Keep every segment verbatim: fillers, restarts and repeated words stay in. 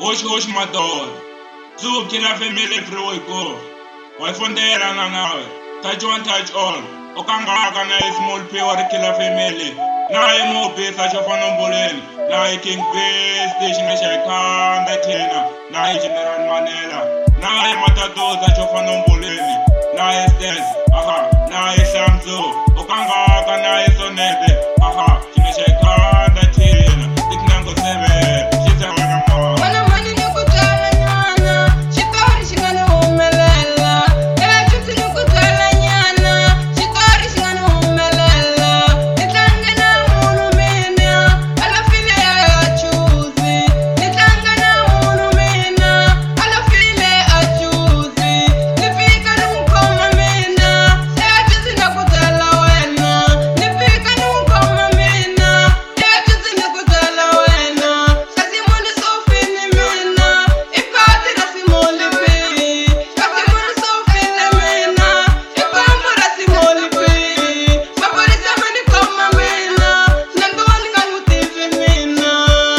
Hoje, hoje, mador. Zoom, que na família fruico. Vai fondera na nave. Touch one, touch all. O kangaka na small pure killer family. Na e mo pesa chofa no bolen. Na e king base station na shaikan da tina. Na e general Manela. Na e matatoza chofa no bolen. Na e stairs. Aha. Na e shamzo. O kangaka na e sonete. Aha. Chine shaikan da tina. Tiknango sebe. Shisa wana mo. Wana mani ni kutala nyana. Shitori shingani umelela. Ela chuti ni kutala nyana. Shitori shingani umelela. Nitange na munu mina. Ala file ya chuzi. Nitange na munu mina. Ala file ya chuzi. Nifika nukoma mina. Ela chuti ni kutala wena. Nifika nukoma mina. Ela chuti ni kutala wena. Kasi munu sofini mina. Ipati na simoli pi. Kasi munu sofini mina. Ipambo na simoli pi. Mapolisi amenikoma mina. Nandoni kanutivi mina.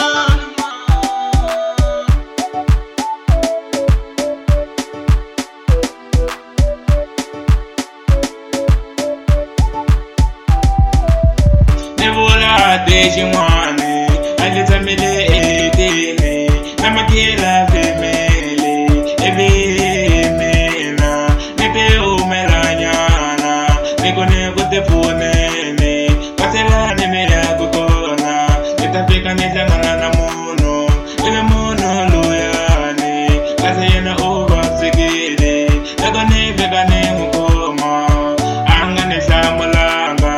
Nebola deji mwane, alitamile etene, namakila femele, ebimena, nete umeranyana, nikone kutefunene, kasela nemea kukona, nitafika nitangana na muno, ile muno luyane, kaseyena ubapsikile, lakone vekane mukoma, angane samulanga.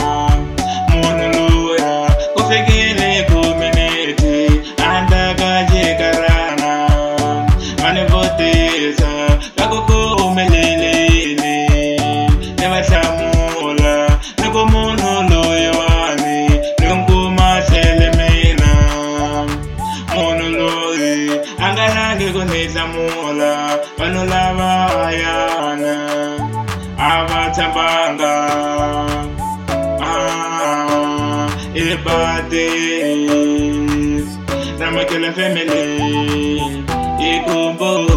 Kufigile kuminete, andaka jekarana, manivoteza, kakuku umelelene, neva samula, nuku munu loywane, nungu maselemena, munu loye, angalange kune samula, panulava ayana, avatambanga. Ebades, Namakela family, Ikumbo.